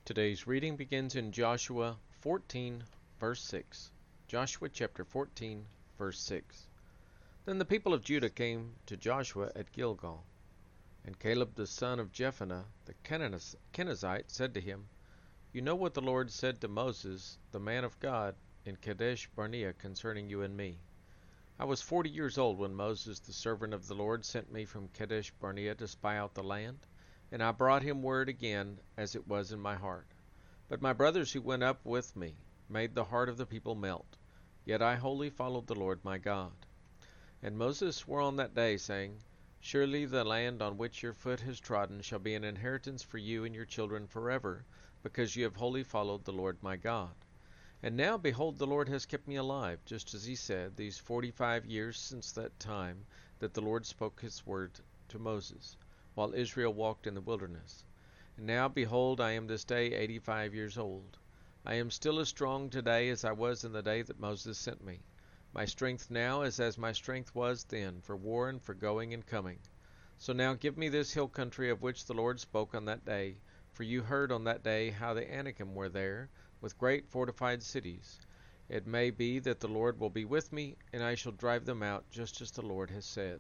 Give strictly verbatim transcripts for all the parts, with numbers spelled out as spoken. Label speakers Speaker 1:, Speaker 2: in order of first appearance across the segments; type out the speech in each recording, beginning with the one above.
Speaker 1: Today's reading begins in Joshua fourteen, verse six. Joshua chapter fourteen, verse six. Then the people of Judah came to Joshua at Gilgal. And Caleb the son of Jephunneh the Kenizzite said to him, You know what the Lord said to Moses, the man of God, in Kadesh Barnea concerning you and me. I was forty years old when Moses the servant of the Lord sent me from Kadesh Barnea to spy out the land, and I brought him word again as it was in my heart. But my brothers who went up with me made the heart of the people melt. Yet I wholly followed the Lord my God. And Moses swore on that day, saying, Surely the land on which your foot has trodden shall be an inheritance for you and your children forever, because you have wholly followed the Lord my God. And now, behold, the Lord has kept me alive, just as he said, these forty-five years since that time that the Lord spoke his word to Moses, while Israel walked in the wilderness. And now, behold, I am this day eighty-five years old. I am still as strong today as I was in the day that Moses sent me. My strength now is as my strength was then, for war and for going and coming. So now give me this hill country of which the Lord spoke on that day, for you heard on that day how the Anakim were there, with great fortified cities. It may be that the Lord will be with me, and I shall drive them out, just as the Lord has said.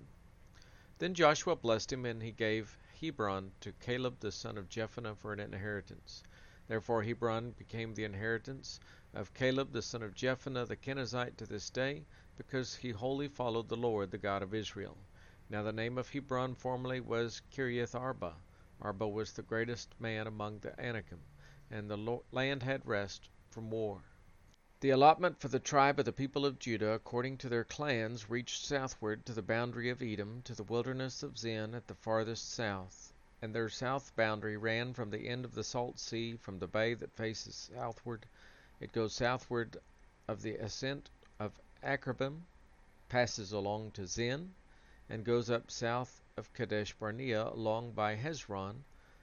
Speaker 1: Then Joshua blessed him, and he gave Hebron to Caleb the son of Jephunneh for an inheritance. Therefore Hebron became the inheritance of Caleb the son of Jephunneh the Kenizzite to this day, because he wholly followed the Lord, the God of Israel. Now the name of Hebron formerly was Kiriath Arba. Arba was the greatest man among the Anakim, and the land had rest from war. The allotment for the tribe of the people of Judah, according to their clans, reached southward to the boundary of Edom, to the wilderness of Zin at the farthest south. And their south boundary ran from the end of the Salt Sea, from the bay that faces southward. It goes southward of the ascent of Akrabim, passes along to Zin, and goes up south of Kadesh Barnea along by Hezron,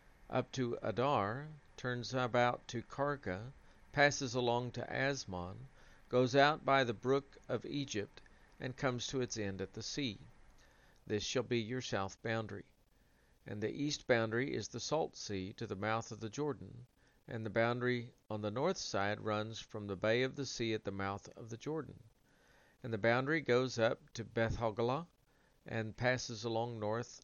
Speaker 1: up to Adar, turns about to Karka, passes along to Asmon, goes out by the brook of Egypt, and comes to its end at the sea. This shall be your south boundary. And the east boundary is the Salt Sea to the mouth of the Jordan, and the boundary on the north side runs from the bay of the sea at the mouth of the Jordan. And the boundary goes up to Beth Hoglah, and passes along north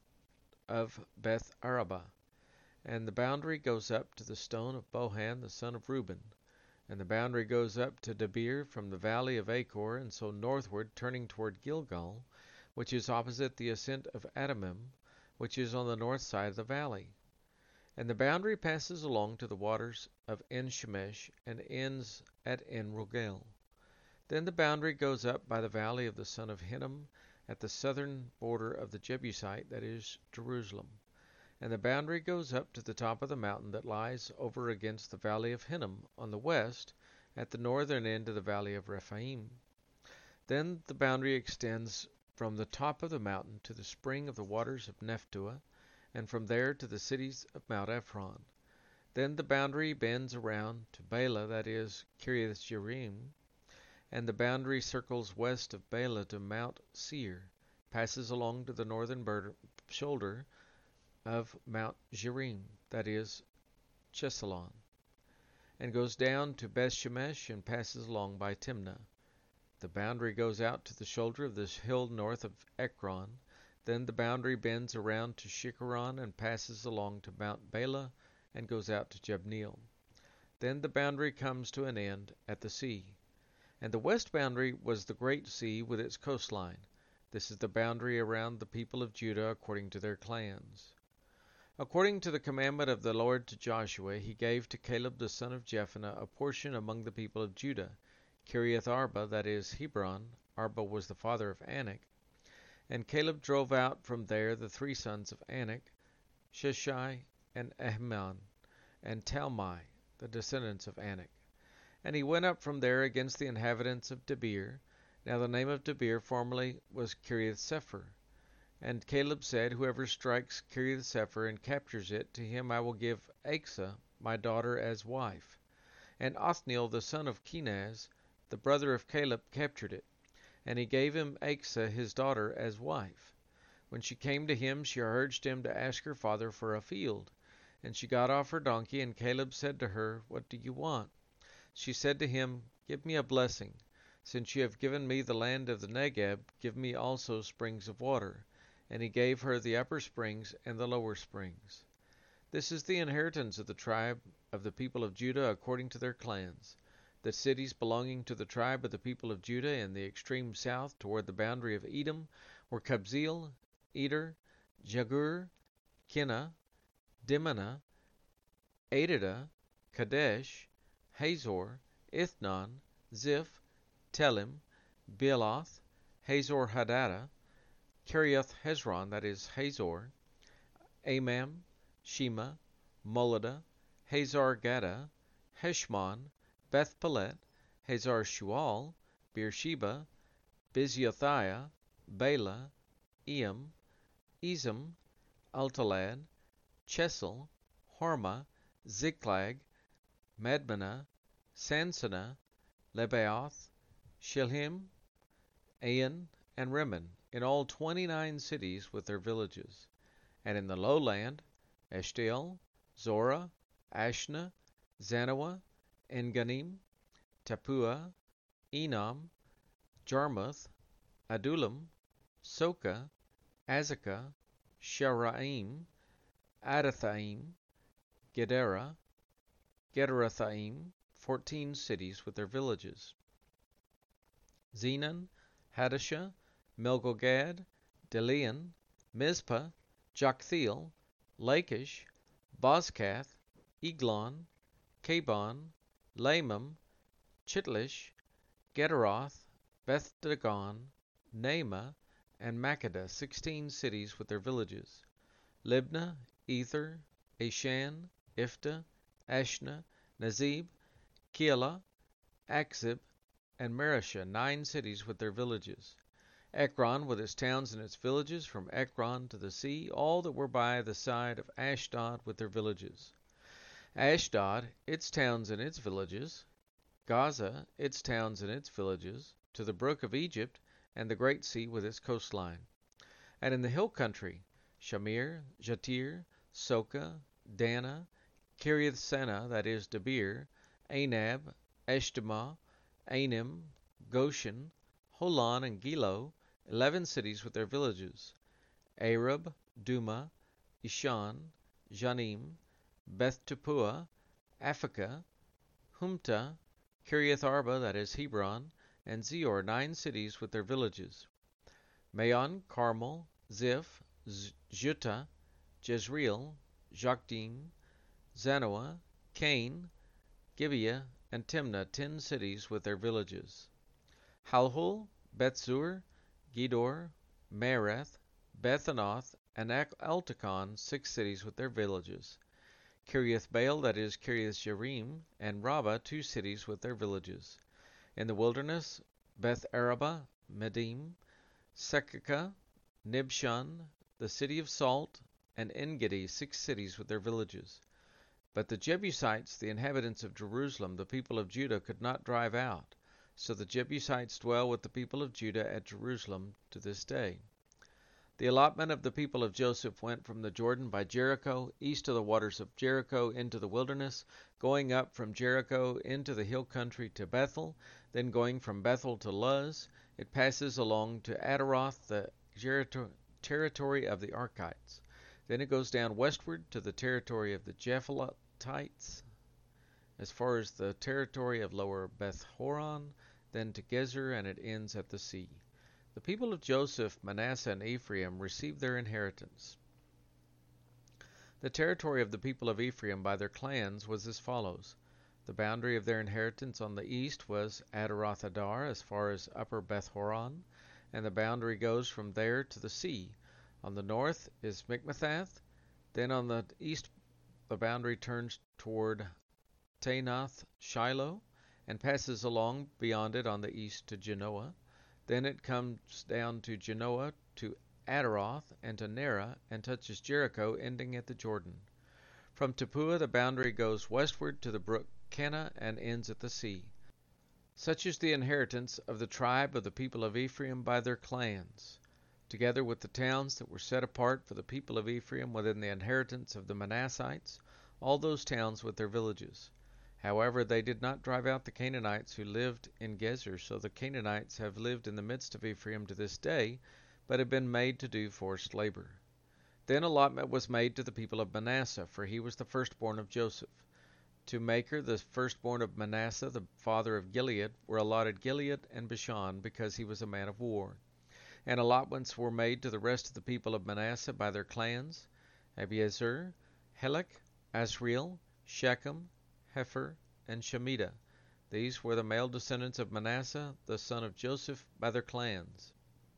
Speaker 1: of Beth Araba. And the boundary goes up to the stone of Bohan the son of Reuben. And the boundary goes up to Debir from the valley of Achor, and so northward, turning toward Gilgal, which is opposite the ascent of Adamim, which is on the north side of the valley. And the boundary passes along to the waters of En-Shemesh, and ends at En-Rogel. Then the boundary goes up by the valley of the son of Hinnom, at the southern border of the Jebusite, that is, Jerusalem. And the boundary goes up to the top of the mountain that lies over against the valley of Hinnom on the west, at the northern end of the valley of Rephaim. Then the boundary extends from the top of the mountain to the spring of the waters of Nephtoah, and from there to the cities of Mount Ephron. Then the boundary bends around to Bela, that is, Kiriath Jearim, and the boundary circles west of Bela to Mount Seir, passes along to the northern shoulder of Mount Jearim, that is, Chesalon, and goes down to Beth-Shemesh and passes along by Timnah. The boundary goes out to the shoulder of this hill north of Ekron. Then the boundary bends around to Shikharon and passes along to Mount Bela and goes out to Jabneel. Then the boundary comes to an end at the sea. And the west boundary was the great sea with its coastline. This is the boundary around the people of Judah according to their clans. According to the commandment of the Lord to Joshua, he gave to Caleb the son of Jephunneh a portion among the people of Judah, Kiriath Arba, that is, Hebron. Arba was the father of Anak. And Caleb drove out from there the three sons of Anak, Sheshai, and Ahiman, and Talmai, the descendants of Anak. And he went up from there against the inhabitants of Debir. Now the name of Debir formerly was Kiriath Sepher. And Caleb said, Whoever strikes Kiriath Sepher and captures it, to him I will give Achsah, my daughter, as wife. And Othniel the son of Kenaz, the brother of Caleb, captured it, and he gave him Achsah his daughter as wife. When she came to him, she urged him to ask her father for a field. And she got off her donkey, and Caleb said to her, What do you want? She said to him, Give me a blessing. Since you have given me the land of the Negeb, give me also springs of water. And he gave her the upper springs and the lower springs. This is the inheritance of the tribe of the people of Judah according to their clans. The cities belonging to the tribe of the people of Judah in the extreme south toward the boundary of Edom were Kabzeel, Eder, Jagur, Kinna, Dimnah, Adada, Kadesh, Hazor, Ithnon, Ziph, Telem, Bealoth, Hazor Hadada, Kiriath Hezron, that is Hazor, Amam, Shema, Moladah, Hazar Gada, Heshmon, Beth Pelet, Hazar Shual, Beersheba, Biziothia, Bela, Eam, Ezem, Altalad, Chesel, Hormah, Ziklag, Madmenah, Sansannah, Lebaoth, Shilhim, Ain, and Rimmon, in all twenty-nine cities with their villages. And in the lowland, Eshtaol, Zorah, Ashna, Zanoah, Enganim, Tappuah, Enam, Jarmuth, Adullam, Soka, Azekah, Sharaim, Adathaim, Gedera, Gederathaim, fourteen cities with their villages. Zenon, Hadashah, Melgogad, Delian, Mizpah, Joktheel, Lachish, Bozkath, Eglon, Cabon, Lamam, Chitlish, Gederoth, Beth Dagon, Naamah, and Makkedah, sixteen cities with their villages. Libnah, Ether, Ashan, Ifta, Ashna, Nazib, Keilah, Achzib, and Mareshah, nine cities with their villages. Ekron with its towns and its villages, from Ekron to the sea, all that were by the side of Ashdod with their villages. Ashdod, its towns and its villages. Gaza, its towns and its villages, to the brook of Egypt, and the great sea with its coastline. And in the hill country, Shamir, Jatir, Soka, Dana, Kiriath Sena, that is Debir, Anab, Eshtemoh, Anim, Goshen, Holon, and Gilo, eleven cities with their villages. Arab, Duma, Ishan, Janim, Beth Tappuah, Aphekah, Humta, Kiriath Arba, that is Hebron, and Zior, nine cities with their villages. Maon, Carmel, Ziph, Juttah, Jezreel, Jokdeam, Zanoah, Cain, Gibeah, and Timnah, ten cities with their villages. Halhul, Bethzur, Gedor, Mareth, Bethanoth, and Eltekon, six cities with their villages. Kiriath Baal, that is Kiriath Jearim, and Rabbah, two cities with their villages. In the wilderness, Beth Araba, Medim, Sekekah, Nibshan, the city of Salt, and En-gedi, six cities with their villages. But the Jebusites, the inhabitants of Jerusalem, the people of Judah, could not drive out. So the Jebusites dwell with the people of Judah at Jerusalem to this day. The allotment of the people of Joseph went from the Jordan by Jericho, east of the waters of Jericho, into the wilderness, going up from Jericho into the hill country to Bethel, then going from Bethel to Luz. It passes along to Adaroth, the territory of the Archites. Then it goes down westward to the territory of the Japhletites, as far as the territory of lower Beth Horon, then to Gezer, and it ends at the sea. The people of Joseph, Manasseh, and Ephraim received their inheritance. The territory of the people of Ephraim by their clans was as follows. The boundary of their inheritance on the east was Adaroth Adar, as far as upper Beth Horon, and the boundary goes from there to the sea. On the north is Mikmethath. Then on the east the boundary turns toward Taanath Shiloh, and passes along beyond it on the east to Genoa. Then it comes down to Genoa, to Adaroth, and to Nerah, and touches Jericho, ending at the Jordan. From Tappuah the boundary goes westward to the brook Kenna, and ends at the sea. Such is the inheritance of the tribe of the people of Ephraim by their clans, together with the towns that were set apart for the people of Ephraim within the inheritance of the Manassites. all those towns with their villages. However, they did not drive out the Canaanites who lived in Gezer, so the Canaanites have lived in the midst of Ephraim to this day, but have been made to do forced labor. Then allotment was made to the people of Manasseh, for he was the firstborn of Joseph. To Machir, the firstborn of Manasseh, the father of Gilead, were allotted Gilead and Bashan, because he was a man of war. And allotments were made to the rest of the people of Manasseh by their clans: Abiezer, Helek, Asriel, Shechem, Hepher, and Shemida. These were the male descendants of Manasseh, the son of Joseph, by their clans.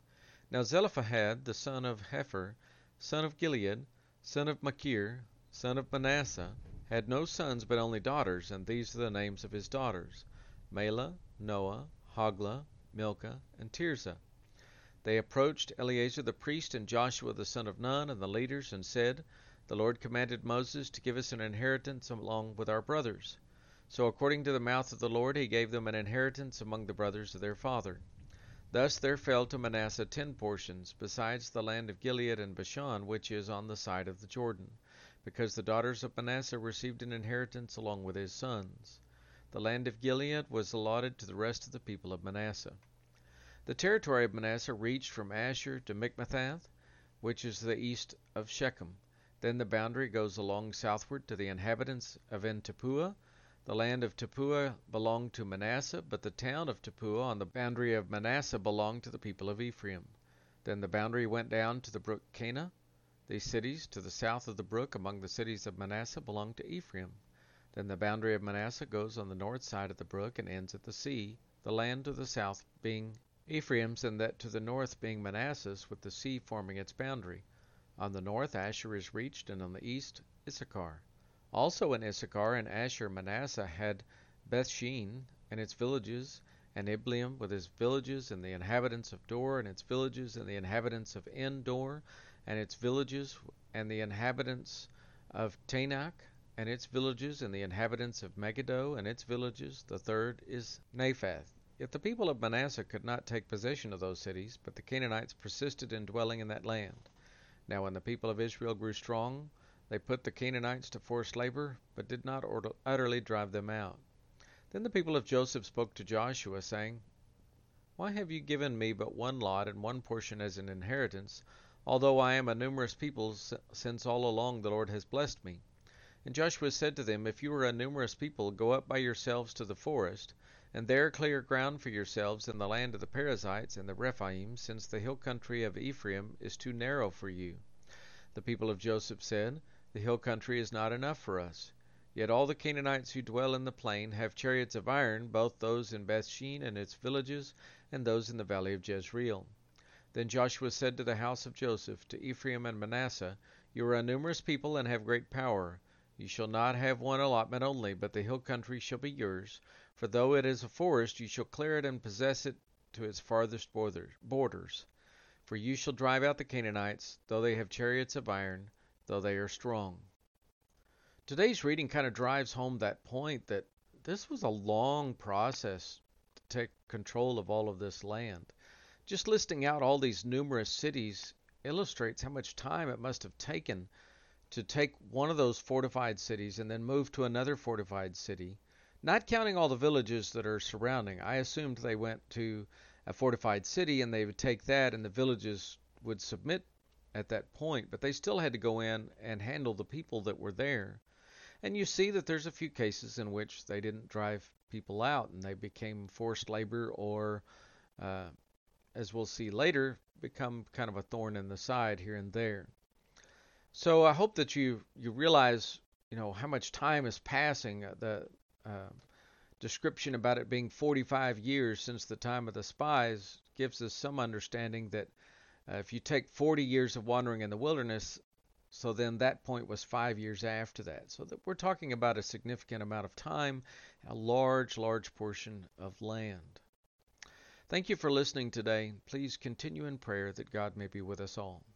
Speaker 1: Now Zelophehad, the son of Hepher, son of Gilead, son of Machir, son of Manasseh, had no sons but only daughters, and these are the names of his daughters: Mahlah, Noah, Hoglah, Milcah, and Tirzah. They approached Eleazar the priest and Joshua the son of Nun and the leaders, and said, The Lord commanded Moses to give us an inheritance along with our brothers. So according to the mouth of the Lord he gave them an inheritance among the brothers of their father. Thus there fell to Manasseh ten portions, besides the land of Gilead and Bashan, which is on the side of the Jordan, because the daughters of Manasseh received an inheritance along with his sons. The land of Gilead was allotted to the rest of the people of Manasseh. The territory of Manasseh reached from Asher to Michmethath, which is the east of Shechem. Then the boundary goes along southward to the inhabitants of En-Tappuah. The land of Tappuah belonged to Manasseh, but the town of Tappuah on the boundary of Manasseh belonged to the people of Ephraim. Then the boundary went down to the brook Kanah. These cities to the south of the brook among the cities of Manasseh belonged to Ephraim. Then the boundary of Manasseh goes on the north side of the brook and ends at the sea, the land to the south being Ephraim's, and that to the north being Manasseh's, with the sea forming its boundary. On the north Asher is reached, and on the east Issachar. Also in Issachar and Asher Manasseh had Bethshean and its villages, and Ibleam with its villages, and the inhabitants of Dor and its villages, and the inhabitants of En-Dor and its villages, and the inhabitants of Tanakh and its villages, and the inhabitants of Megiddo and its villages. The third is Naphath. Yet the people of Manasseh could not take possession of those cities, but the Canaanites persisted in dwelling in that land. Now when the people of Israel grew strong, they put the Canaanites to forced labor, but did not utterly drive them out. Then the people of Joseph spoke to Joshua, saying, Why have you given me but one lot and one portion as an inheritance, although I am a numerous people, since all along the Lord has blessed me? And Joshua said to them, If you are a numerous people, go up by yourselves to the forest, and there clear ground for yourselves in the land of the Perizzites and the Rephaim, since the hill country of Ephraim is too narrow for you. The people of Joseph said, The hill country is not enough for us. Yet all the Canaanites who dwell in the plain have chariots of iron, both those in Bethshean and its villages, and those in the valley of Jezreel. Then Joshua said to the house of Joseph, to Ephraim and Manasseh, You are a numerous people and have great power. You shall not have one allotment only, but the hill country shall be yours. For though it is a forest, you shall clear it and possess it to its farthest borders. For you shall drive out the Canaanites, though they have chariots of iron, though they are strong. Today's reading kind of drives home that point that this was a long process to take control of all of this land. Just listing out all these numerous cities illustrates how much time it must have taken to take one of those fortified cities and then move to another fortified city, not counting all the villages that are surrounding. I assumed they went to a fortified city and they would take that and the villages would submit at that point, but they still had to go in and handle the people that were there. And you see that there's a few cases in which they didn't drive people out and they became forced labor or, uh, as we'll see later, become kind of a thorn in the side here and there. So I hope that you, you realize, you know, how much time is passing. The uh, description about it being forty-five years since the time of the spies gives us some understanding that uh, if you take forty years of wandering in the wilderness, so then that point was five years after that. So that we're talking about a significant amount of time, a large, large portion of land. Thank you for listening today. Please continue in prayer that God may be with us all.